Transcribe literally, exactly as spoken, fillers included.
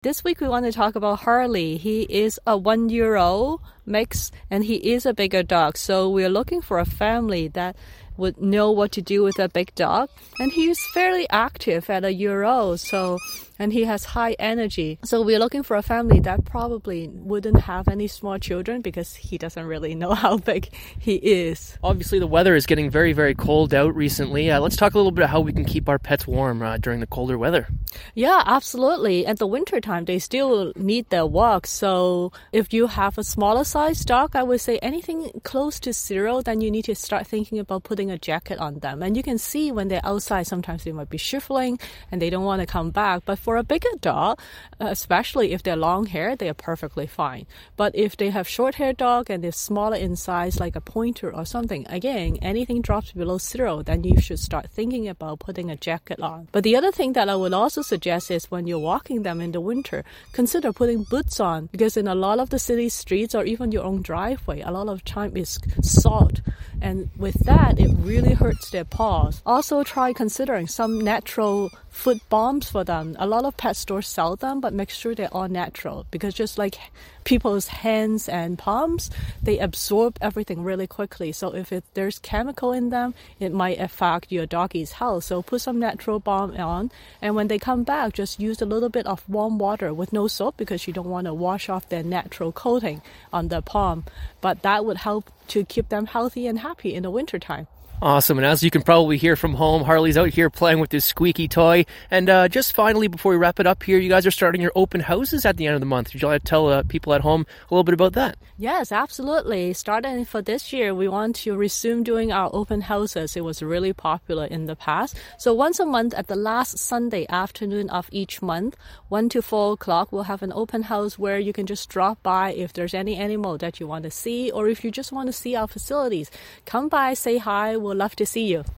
This week we want to talk about Harley. He is a one-year-old mix and he is a bigger dog. So we're looking for a family that would know what to do with a big dog. And he's fairly active at a year old, so and he has high energy. So we're looking for a family that probably wouldn't have any small children because he doesn't really know how big he is. Obviously, the weather is getting very, very cold out recently. Uh, let's talk a little bit about how we can keep our pets warm uh, during the colder weather. Yeah, absolutely. At the winter time, they still need their walks. So if you have a smaller size dog, I would say anything close to zero, then you need to start thinking about putting a jacket on them. And you can see when they're outside, sometimes they might be shivering and they don't want to come back. But for a bigger dog, especially if they're long hair, they are perfectly fine. But if they have short hair dog and they're smaller in size, like a pointer or something, again, anything drops below zero, then you should start thinking about putting a jacket on. But the other thing that I would also suggest is when you're walking them in the winter, consider putting boots on, because in a lot of the city streets or even your own driveway, a lot of time is salt. And with that, it really hurts their paws. Also try considering some natural foot balms for them. A lot of pet stores sell them, but make sure they're all natural, because just like people's hands and palms, they absorb everything really quickly. So if it, there's chemical in them, it might affect your doggy's health. So put some natural balm on, and when they come back, just use a little bit of warm water with no soap, because you don't want to wash off their natural coating on the palm. But that would help to keep them healthy and happy in the wintertime. Awesome. And as you can probably hear from home, Harley's out here playing with this squeaky toy. And uh, just finally, before we wrap it up here, you guys are starting your open houses at the end of the month. Would you like to tell uh, people at home a little bit about that? Yes, absolutely. Starting for this year, we want to resume doing our open houses. It was really popular in the past. So once a month at the last Sunday afternoon of each month, one to four o'clock, we'll have an open house where you can just drop by if there's any animal that you want to see, or if you just want to see our facilities. Come by, say hi. We'll love to see you.